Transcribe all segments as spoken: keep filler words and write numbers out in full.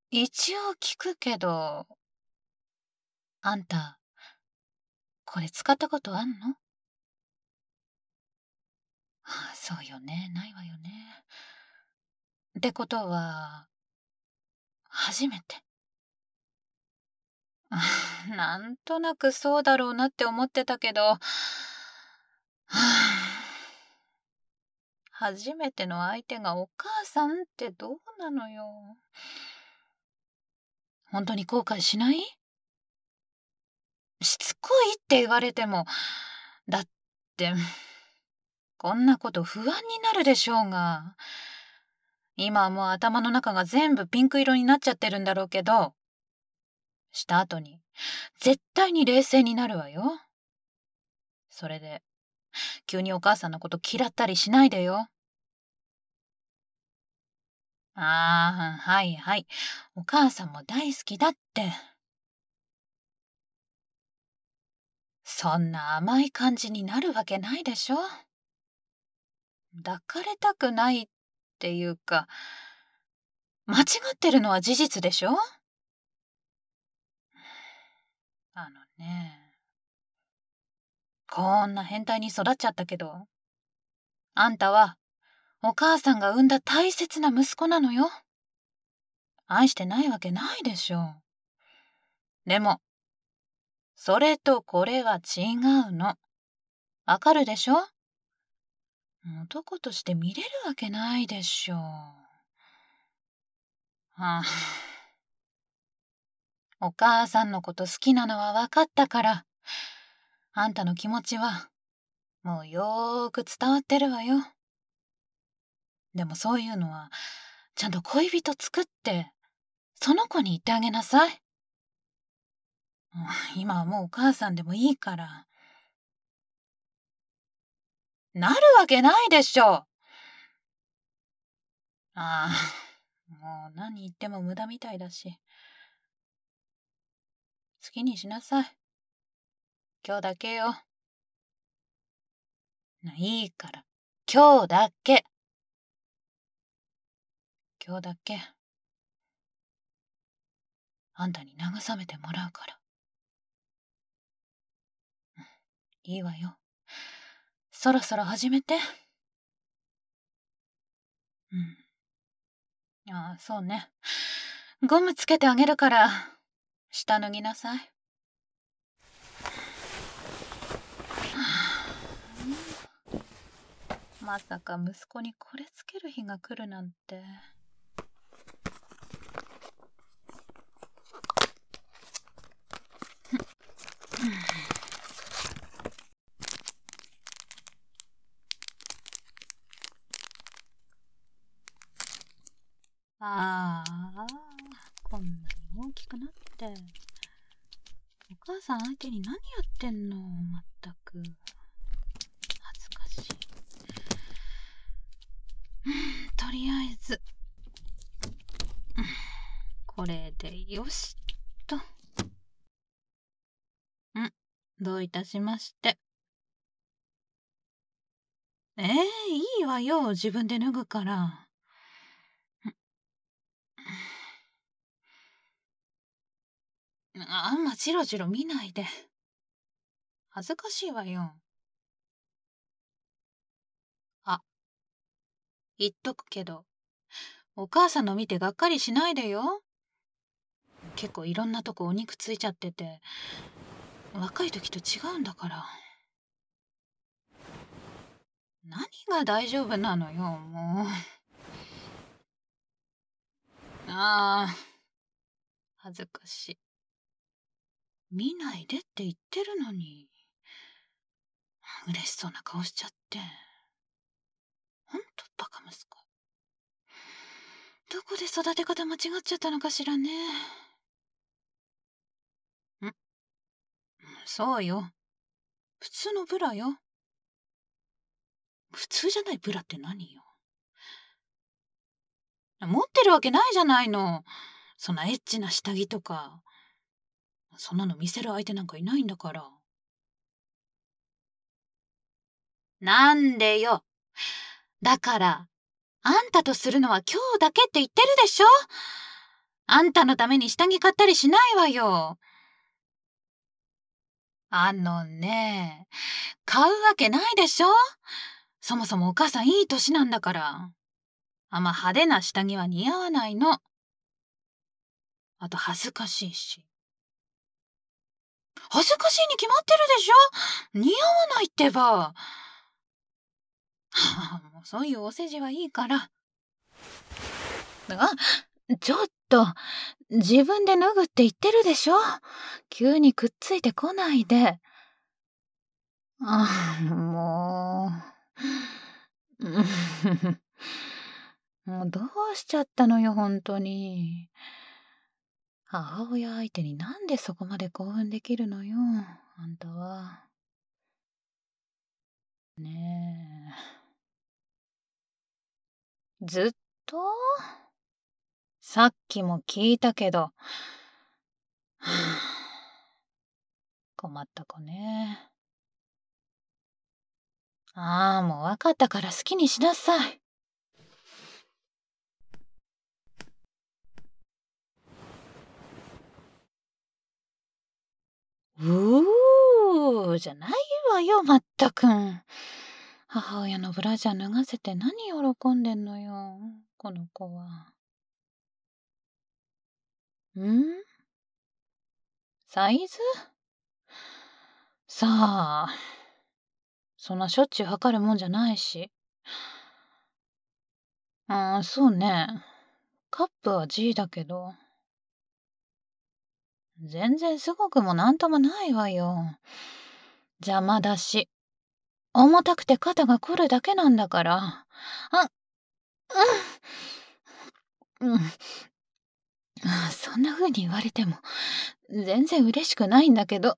一応聞くけど、あんた、これ使ったことあんの？はあ、そうよね、ないわよね。ってことは、初めて。なんとなくそうだろうなって思ってたけど、はあ、初めての相手がお母さんってどうなのよ。本当に後悔しない？しつこいって言われても、だって、こんなこと不安になるでしょうが。今はもう頭の中が全部ピンク色になっちゃってるんだろうけど、した後に、絶対に冷静になるわよ。それで、急にお母さんのこと嫌ったりしないでよ。ああ、はいはい。お母さんも大好きだって。そんな甘い感じになるわけないでしょ。抱かれたくないっていうか、間違ってるのは事実でしょ。あのね、こんな変態に育っちゃったけど、あんたはお母さんが産んだ大切な息子なのよ。愛してないわけないでしょ。でも、それとこれは違うの。わかるでしょ？男として見れるわけないでしょ。はあ、お母さんのこと好きなのは分かったから、あんたの気持ちはもうよーく伝わってるわよ。でもそういうのはちゃんと恋人作ってその子に言ってあげなさい。今はもうお母さんでもいいから。なるわけないでしょ。ああ、もう何言っても無駄みたいだし。好きにしなさい。今日だけよ。いいから、今日だけ。今日だけ。あんたに慰めてもらうから。うん、いいわよ。そろそろ始めて。うん。ああ、そうね。ゴムつけてあげるから、下脱ぎなさい。まさか息子にこれつける日が来るなんて。ああ、こんなに大きくなって。お母さん相手に何やってんの？まったく。恥ずかしい。うん、とりあえず、うん、これでよしと。うん、どういたしまして。ええー、いいわよ。自分で脱ぐから。あんまじろじろ見ないで。恥ずかしいわよ。あ、言っとくけど、お母さんの見てがっかりしないでよ。結構いろんなとこお肉ついちゃってて、若い時と違うんだから。何が大丈夫なのよ、もう。ああ、恥ずかしい。見ないでって言ってるのに。嬉しそうな顔しちゃって。ほんとバカ息子。どこで育て方間違っちゃったのかしらね。ん、そうよ。普通のブラよ。普通じゃないブラって何よ。持ってるわけないじゃないの。そんなエッチな下着とか。そんなの見せる相手なんかいないんだから。なんでよ。だから、あんたとするのは今日だけって言ってるでしょ。 あんたのために下着買ったりしないわよ。あのね、買うわけないでしょ。そもそもお母さんいい年なんだから。あんま派手な下着は似合わないの。あと恥ずかしいし。恥ずかしいに決まってるでしょ。似合わないってば。もうそういうお世辞はいいから。あ、ちょっと、自分で脱ぐって言ってるでしょ。急にくっついてこないで。あ、もう。もうどうしちゃったのよ、本当に。母親相手になんでそこまで興奮できるのよ、あんたは。ねえ。ずっとさっきも聞いたけど。はあ、困った子ね。ああ、もう分かったから好きにしなさい。うーじゃないわよ、まったくん。母親のブラジャー脱がせて何喜んでんのよ、この子は。ん？サイズ？さあ、そんなしょっちゅう測るもんじゃないし。ああ、そうね。カップは G だけど。全然すごくもなんともないわよ。邪魔だし。重たくて肩が凝るだけなんだから。あ、うん、うん。そんな風に言われても、全然嬉しくないんだけど。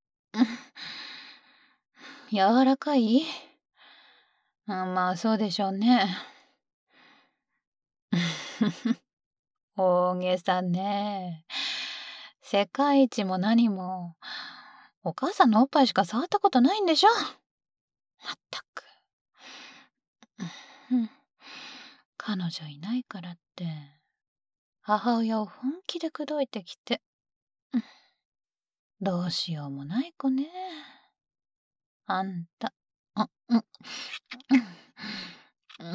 柔らかい？あ、まあそうでしょうね。大げさね。世界一も何も、お母さんのおっぱいしか触ったことないんでしょ。まったく。うん、彼女いないからって、母親を本気で口説いてきて。どうしようもない子ね。あんた。あ、うん、うん、うん。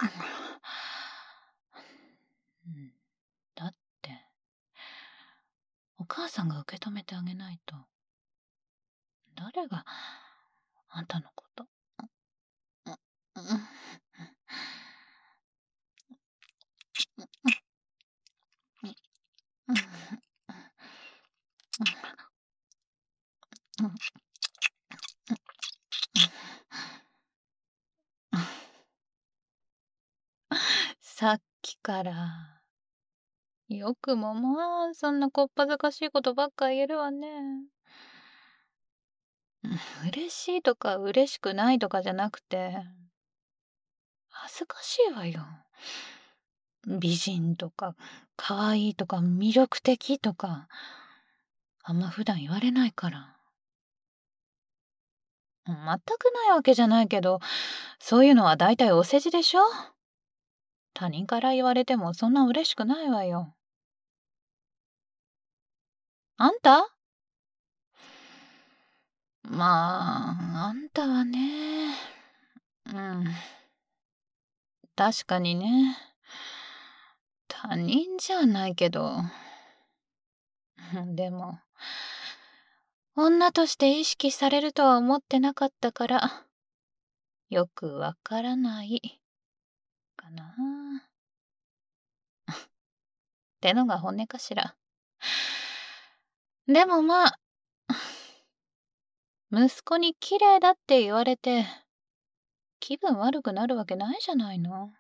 だって、お母さんが受け止めてあげないと、誰があんたのこと。うん、うん、うん、うん、さっきから。よくもまあ、そんなこっぱずかしいことばっか言えるわね。嬉しいとか嬉しくないとかじゃなくて、恥ずかしいわよ。美人とか、可愛いとか、魅力的とか、あんま普段言われないから。全くないわけじゃないけど、そういうのは大体お世辞でしょ。他人から言われてもそんな嬉しくないわよ。あんた？まあ、あんたはね。うん。確かにね。他人じゃないけど。でも、女として意識されるとは思ってなかったから、よくわからないかな。ってのが本音かしら。でもまあ、息子に綺麗だって言われて、気分悪くなるわけないじゃないの。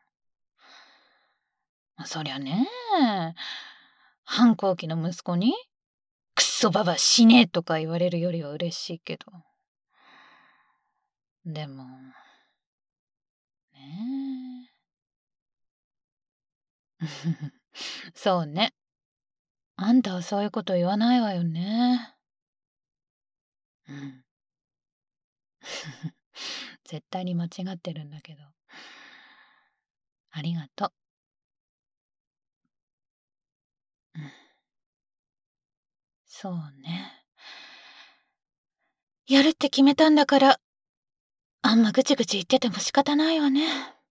そりゃね、反抗期の息子に、クソババ死ねとか言われるよりは嬉しいけど。でも、ねえ。そうね。あんたはそういうこと言わないわよね。うん。絶対に間違ってるんだけど。ありがとう。 そうね。やるって決めたんだから、あんまぐちぐち言ってても仕方ないわね。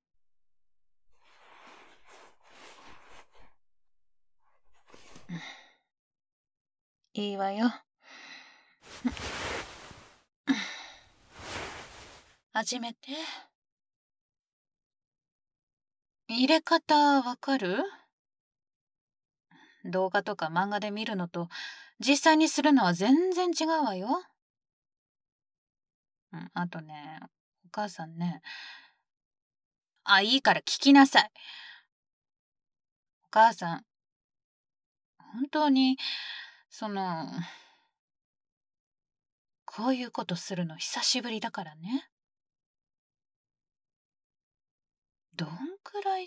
いいわよ。始めて。入れ方わかる？動画とか漫画で見るのと実際にするのは全然違うわよ。うん、あとね、お母さんね。あ、いいから聞きなさい。お母さん、本当に、その、こういうことするの久しぶりだからね。どんくらいって、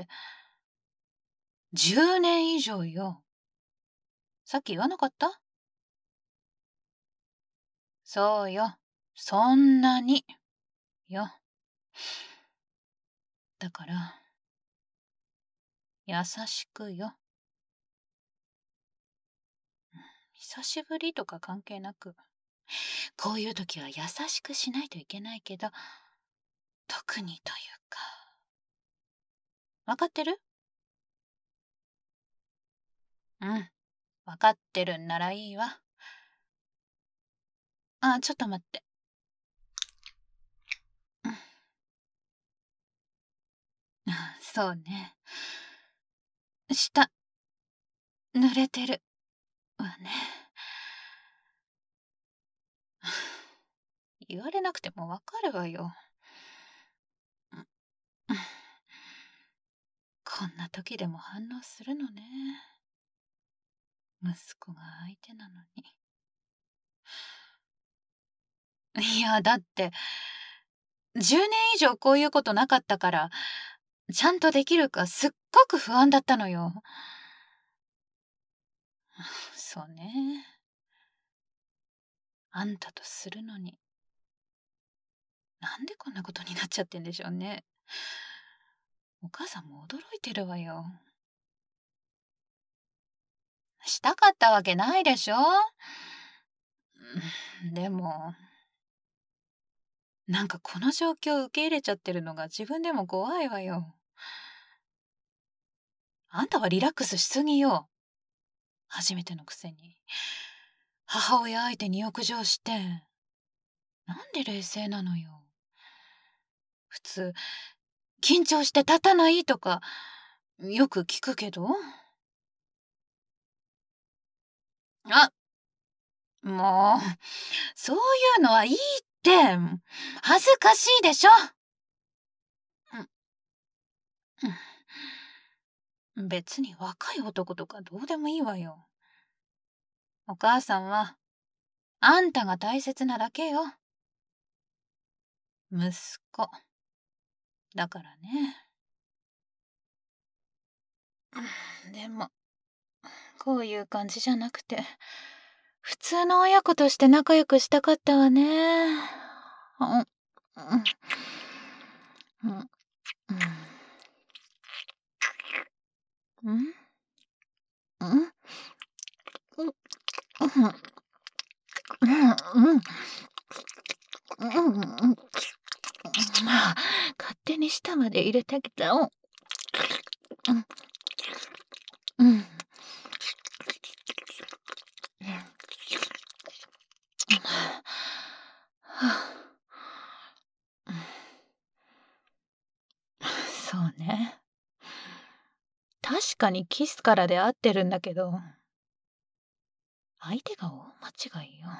じゅうねん以上よ。さっき言わなかった？そうよ。そんなに。よ。だから、優しくよ。久しぶりとか関係なく、こういう時は優しくしないといけないけど、特にというか。わかってる？うん。わかってるんならいいわ。あ、ちょっと待って。うん。そうね。下、濡れてるわね。言われなくてもわかるわよ。こんな時でも反応するのね。息子が相手なのに。いや、だって、じゅうねん以上こういうことなかったから、ちゃんとできるかすっごく不安だったのよ。そうね。あんたとするのに。なんでこんなことになっちゃってんでしょうね。お母さんも驚いてるわよ。したかったわけないでしょ。でも、なんかこの状況を受け入れちゃってるのが自分でも怖いわよ。あんたはリラックスしすぎよ。初めてのくせに。母親相手に欲情して。なんで冷静なのよ。普通、緊張して立たないとか、よく聞くけど。あ、もう、そういうのはいいって。恥ずかしいでしょ。うん、別に若い男とかどうでもいいわよ。お母さんは、あんたが大切なだけよ。息子。だからね。でも、こういう感じじゃなくて、普通の親子として仲良くしたかったわね。うん、うん、うん、うん、うん、うん、うん、うん、まあ、勝手に舌まで入れてきた。うん、うん。そうね。確かにキスからで合ってるんだけど、相手が大間違いよ。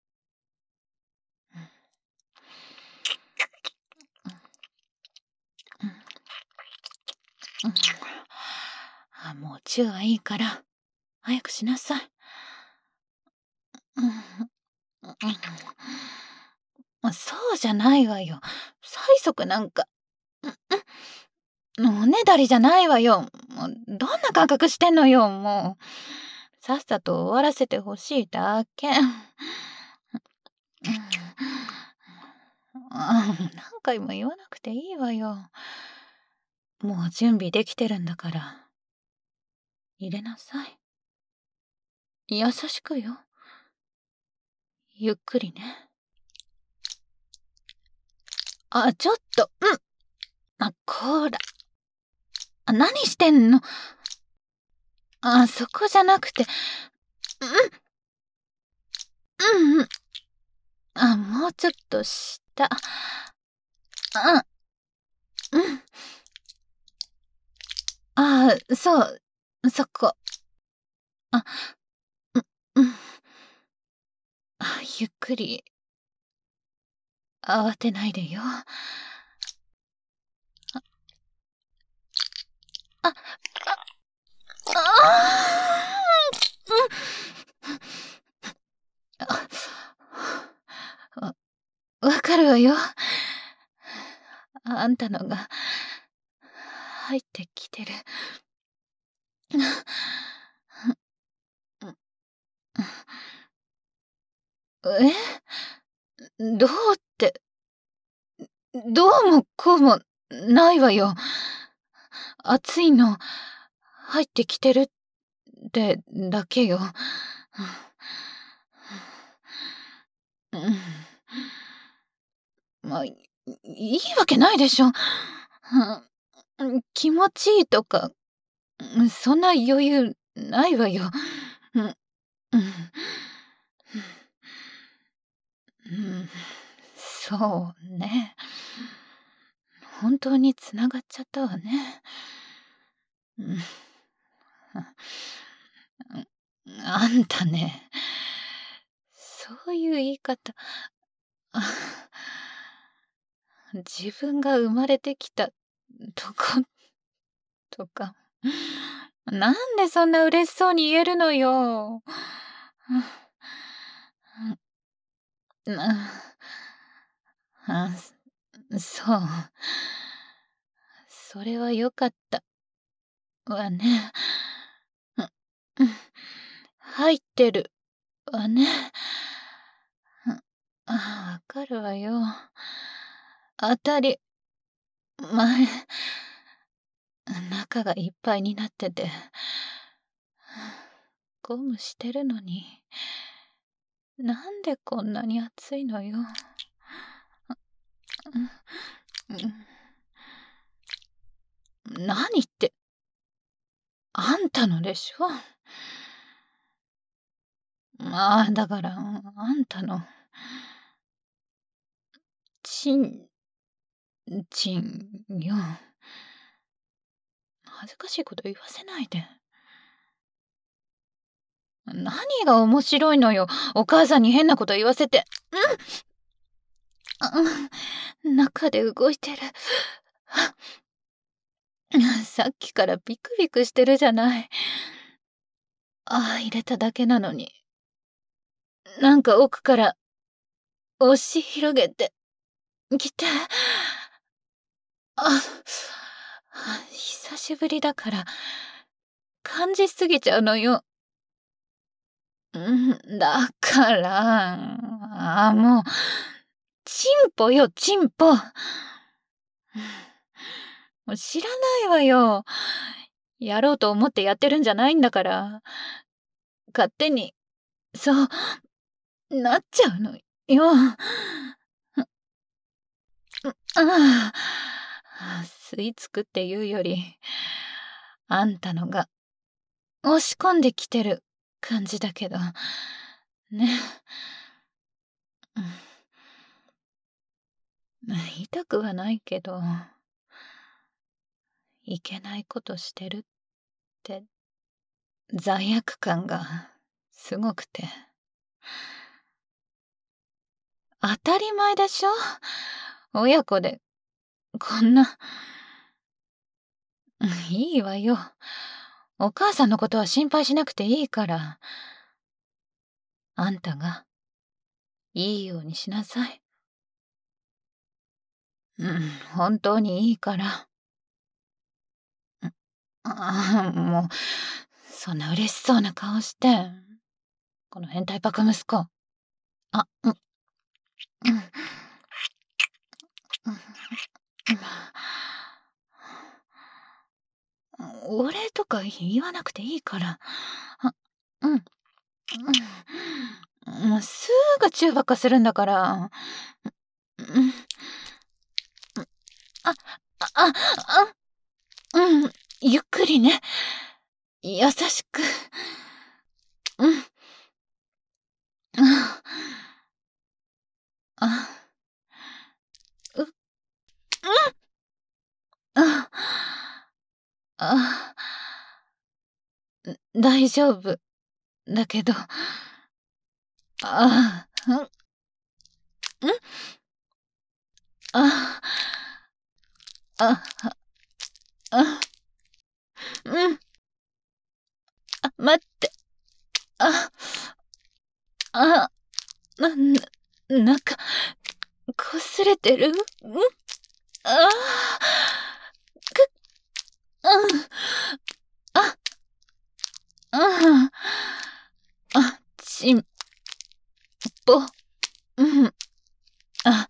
あ、もうチューはいいから、早くしなさい。そうじゃないわよ。催促なんか。おねだりじゃないわよ。もうどんな感覚してんのよ、もう。さっさと終わらせてほしいだけ。何回も言わなくていいわよ。もう準備できてるんだから。入れなさい。 優しくよ。ゆっくりね。あ、ちょっと、うん。あ、こら。あ、何してんの？あ、そこじゃなくて、うん、うん、うん。あ、もうちょっと下。あ、うん。あ、そう、そこ。あ、う、うん。あ、ゆっくり。慌てないでよ。あ、あ、あ、あー、うん。わ、わかるわよ。あんたのが入ってきてる。え？どうって、どうもこうもないわよ。熱いの入ってきてるってだけよ。うん。まあ、いいいわけないでしょ。うん、気持ちいいとか、うん、そんな余裕ないわよ。うん、うん、うん、そうね。本当に繋がっちゃったわね。うん、あんたね、そういう言い方、あ、自分が生まれてきたとことか、なんでそんな嬉しそうに言えるのよ。あ、あ、そう。それは良かったわね。うん、うん、入ってるわね。うん、あ、わかるわよ。当たり前。中がいっぱいになってて、ゴムしてるのに、なんでこんなに暑いのよ。うん、何って、あんたのでしょ。まあ、だから、あんたの、ちん、ちんよ。恥ずかしいこと言わせないで。何が面白いのよ。お母さんに変なこと言わせて。うん、中で動いてる。さっきからビクビクしてるじゃない。ああ、入れただけなのに。なんか奥から押し広げてきて。あ、久しぶりだから感じすぎちゃうのよ。うん、だから、ああ、もう、チンポよ、チンポ。もう知らないわよ。やろうと思ってやってるんじゃないんだから。勝手に、そう、なっちゃうのよ。ああ、吸い付くっていうより、あんたのが押し込んできてる感じだけど、ね。うん、痛くはないけど、いけないことしてるって罪悪感がすごくて。当たり前でしょ？親子でこんな。いいわよ。お母さんのことは心配しなくていいから。あんたがいいようにしなさい。うん、本当にいいから。ああ、もう、そんな嬉しそうな顔して。この変態バカ息子。あ、うん、うん、うん、お礼とか言わなくていいから。あ、うん。 うん、もうすぐチューばっかするんだから。うん。あ、あ、あ、あ、うん、ゆっくりね。優しく。うん。あ、あ、う、うん、あ、あ、大丈夫だけど、ああ、うん、うん、あ、あ、あ、うん、あ、待って、あ、あ、な、な、なんか、擦れてる？ん？ああ、く、うん、あ、うん、あ、ちんぽ、うん、あ、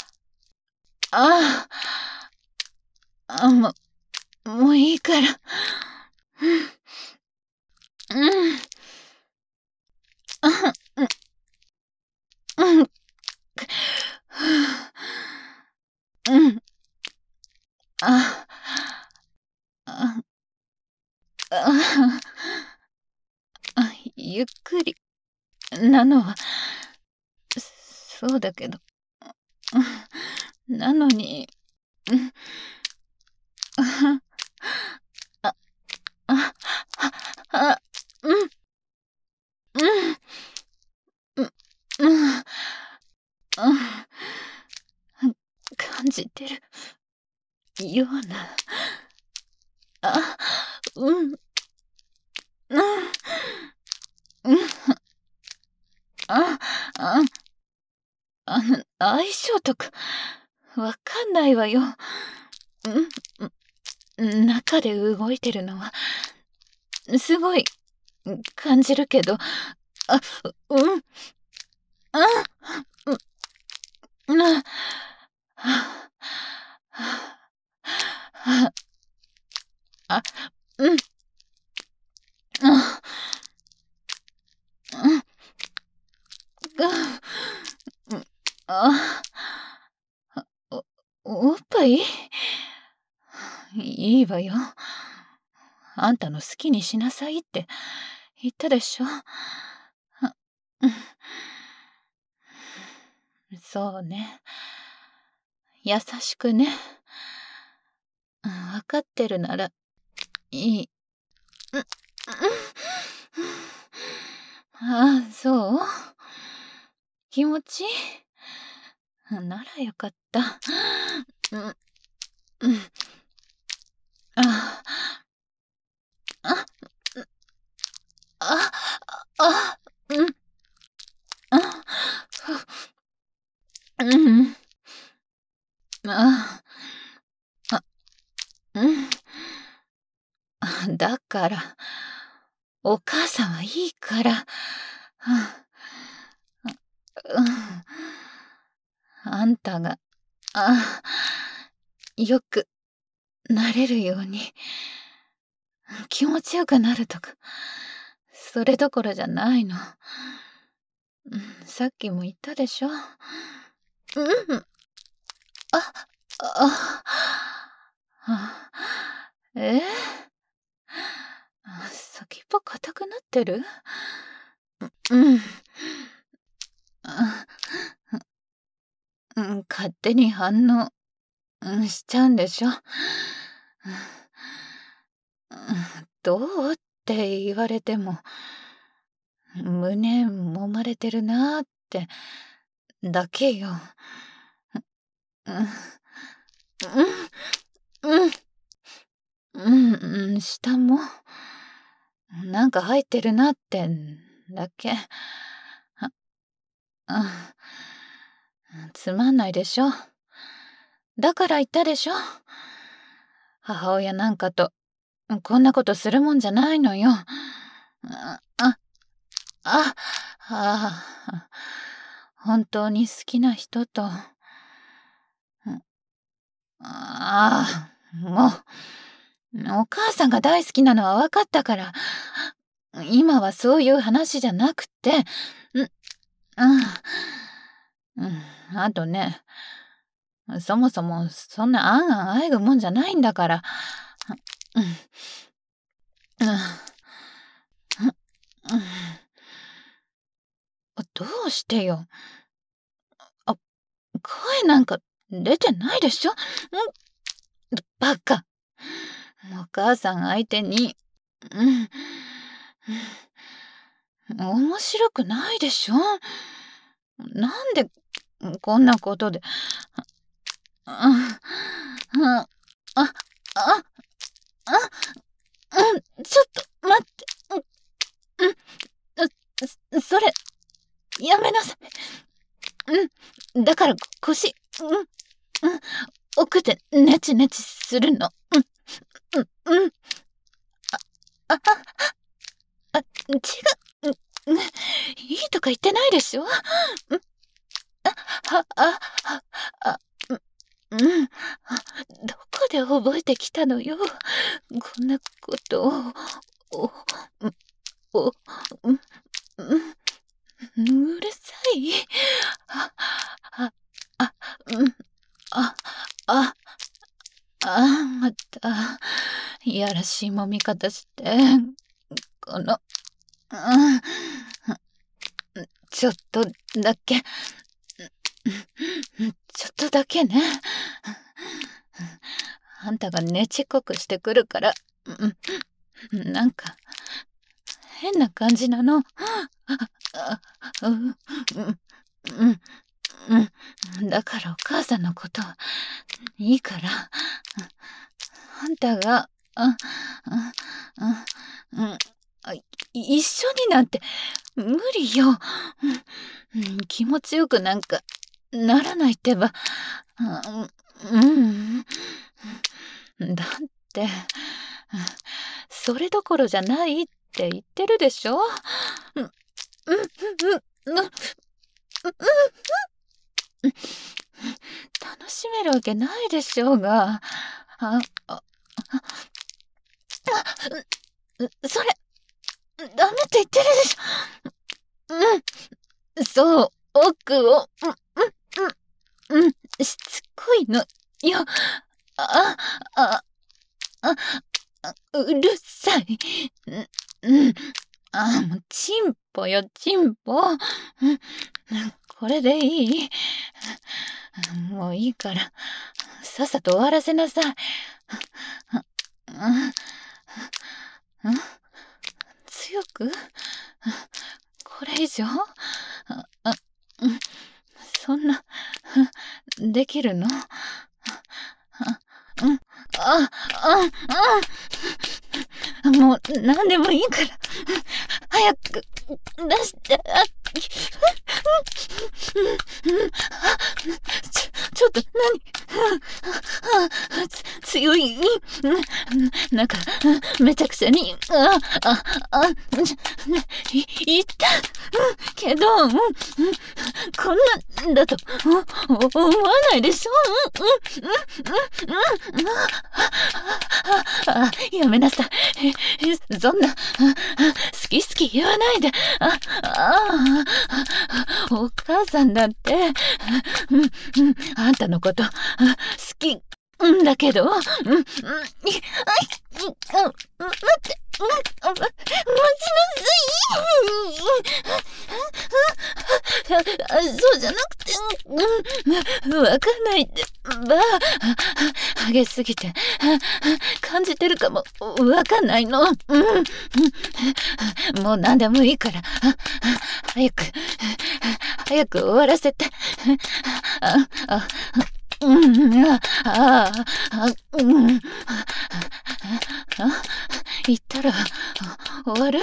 あ、あ、もう、もういいから。うん、うん、あ、うん、うん、うん、あ、あ、あ、あ、ゆっくりなのは、そうだけど、うん、なのに、うん、あ、あ、あ、あ、うん、うん、うん、うん、うん、感じてるような、あ、うん、うん、うん、あ、あ、あの、相性とか、わかんないわよ。うん、中で動いてるのは、すごい、感じるけど、あ、うん、あ、うん、うん、はあ、はあ、あ、うん、あ、うん、うん、あ、お、おっぱい？いいわよ。あんたの好きにしなさいって言ったでしょ。あ、うん、そうね。優しくね。うん、わかってるならいい。うん、うん。ああ、そう？気持ちいい？ならよかった。うん、うん。ああ、あ、あ、うん、あ、うん、あ、あ、うん。だから、お母さんはいいから。うん、あんたが、あ、よくなれるように、気持ちよくなるとか、それどころじゃないの。うん、さっきも言ったでしょ。うん。あ、あ、あ、え？あ、先っぽ硬くなってる？うん。あ、うん、勝手に反応、うん、しちゃうんでしょ。うん、どうって言われても、胸揉まれてるなってだけよ。うん、うん、うん、うん、うん、下も、なんか入ってるなってだけ。あ、あ、つまんないでしょ。だから言ったでしょ。母親なんかと、こんなことするもんじゃないのよ。あ、あ、あ、あ、本当に好きな人と、ああ、もう、お母さんが大好きなのは分かったから。 今はそういう話じゃなくて、ん、うん、うん、あとね、そもそもそんなあんあんあえぐもんじゃないんだから。うん、うん、うん、うん、どうしてよ。あ、声なんか出てないでしょ。ん、バカ。お母さん相手に、うん、面白くないでしょ。なんでこんなことで。あ、あ、あ、あ、あ、うん、ちょっと待って。うん、うん、それ、やめなさい。うん、だから腰、うん、うん、奥でネチネチするの。うん、うん、うん、あ、あ、あ、違う。うん、いいとか言ってないでしょ。うん、あ、あ、あ、あ、うん、どこで覚えてきたのよ。こんなことを、お、お、うん、うん、うるさい。あ、あ、あ、うん、あ、あ、あ、また、いやらしい揉み方して、この、うん、ちょっとだけ、ちょっとだけね。あんたがねちっこくしてくるから、うん、なんか、変な感じなの。あ、うん、うん、うん、うん。だからお母さんのこといいから、あんたが、あ、あ、あ、うん、あ、一緒になんて無理よ。うん、気持ちよくなんかならないってば。うん、うん、だって、それどころじゃないって言ってるでしょ。うん、うん、うん、うん、楽しめるわけないでしょうが。あ、あ、それ、ダメって言ってるでしょ。うん、そう、奥を、うん、うん、うん、しつこいのよ。あ、あ、あ、あ、うるさい。うん、あ、もう、チンポよ、チンポ。うん、これでいい？もういいから、さっさと終わらせなさい。うん、強く？これ以上？あ、あ、うん、そんな、できるの？あ、うん、あ、あ、あ、もう何でもいいから、早く出して。あ、ちょ、ちょっと何？つ強い？なんか、めちゃくちゃに、あ、あ、あ、い、いたけど、こんなんだと思わないでしょ。あ、やめなさい。そんな、好き好き言わないで。あ、あ、お母さんだって、うん、うん、あんたのこと好きんだけど、うん、うん、うん、待って、うん、待ちなさい。そうじゃなくて、うん、わかんないって、ば、激しすぎて、感じてるかも、わかんないの。うん、もう何でもいいから、早く、早く終わらせて。あ、あ、うん、あ、あ、あ、うん、あ、言ったら、終わる？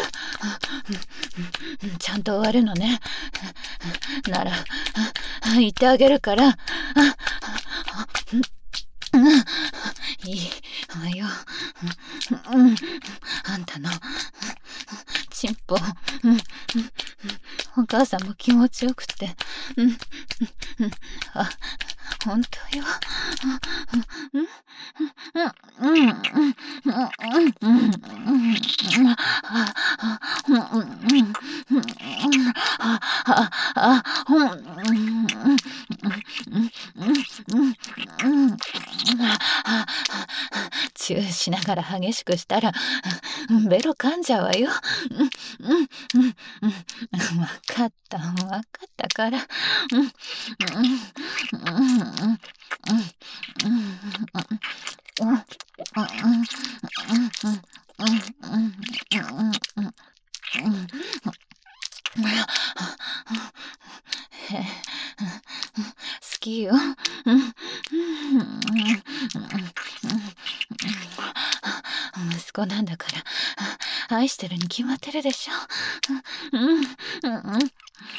ちゃんと終わるのね。なら、言ってあげるから、いいわよ。うん、あんたの、ちんぽ、うん、お母さんも気持ちよくて、うん、あ、ほんとよ。うん、うん、うん、うん、うん、 チューしながら激しくしたらベロ噛んじゃうわよ。うんうんうんうん。わかったわかったから。うんうんうんうんうんうんうんうん好きよ。息子なんだから愛してるに決まってるでしょ。うんうんうん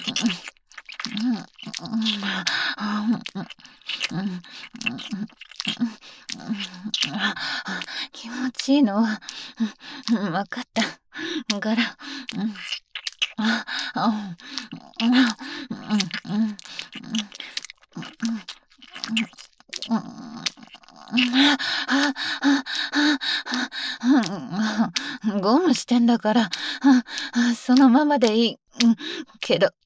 気持ちいいのは分かったから、うんああうんうんゴムしてんだからそのままでいいけど、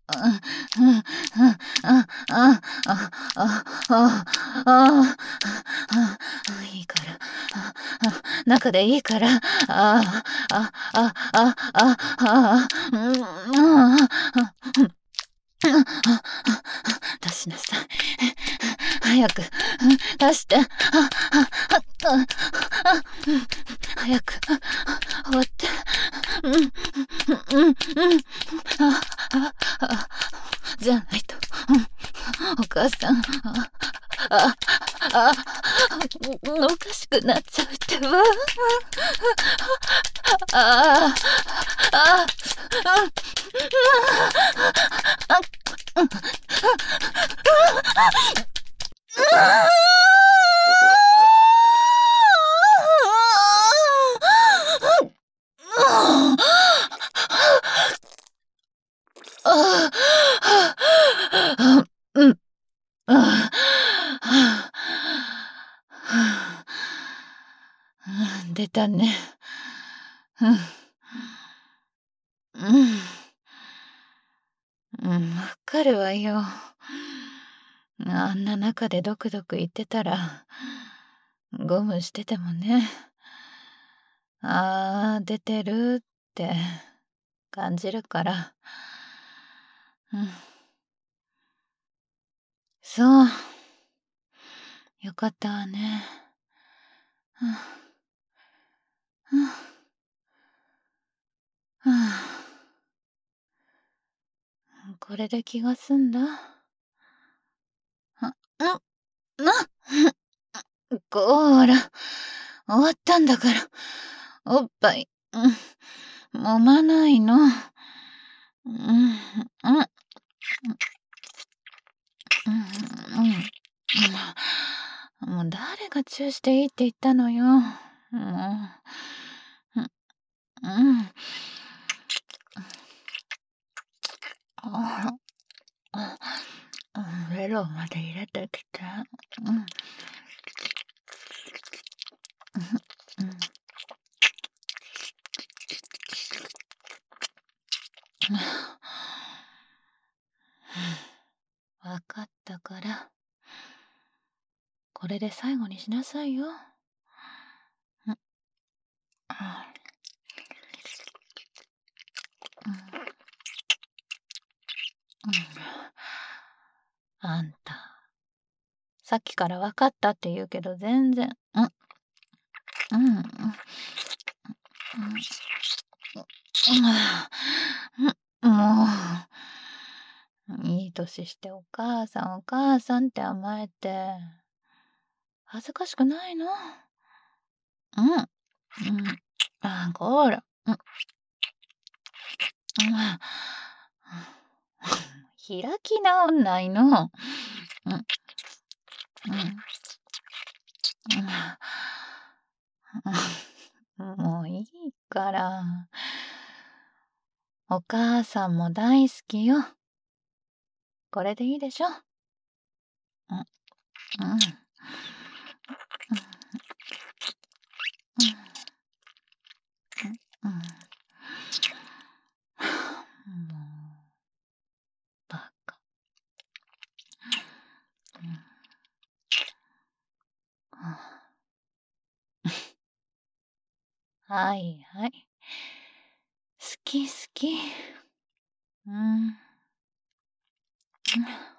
いいから中でいいからああああああ出しなさい早く出して早く終わってじゃないとお母さんああおかしくなっちゃうってばああうん出たね。うん。うん、わかるわよ。あんな中でドクドク言ってたら、ゴムしててもね、あー、出てるって感じるから。うん。そう。よかったわね。うん。うん。これで気が済んだ。あ、うん、な、こーら、終わったんだから、おっぱい、うん、揉まないの。うん、うん、うん、うん、もう誰がチューしていいって言ったのよ。もう、うん、うん、ああ、ベロまで入れてきて。うん、うん、わかったから、これで最後にしなさいよ。うん、あんた、さっきからわかったって言うけど全然、うん、うん、うん、うん、もう、いい年してお母さんお母さんって甘えて、恥ずかしくないの？うん、うん、あ、こら、うん、うん、開き直んないの。うん、うん、うん、もういいから。お母さんも大好きよ。これでいいでしょ？うん、うん、うん、 はいはい。好き好き。うん。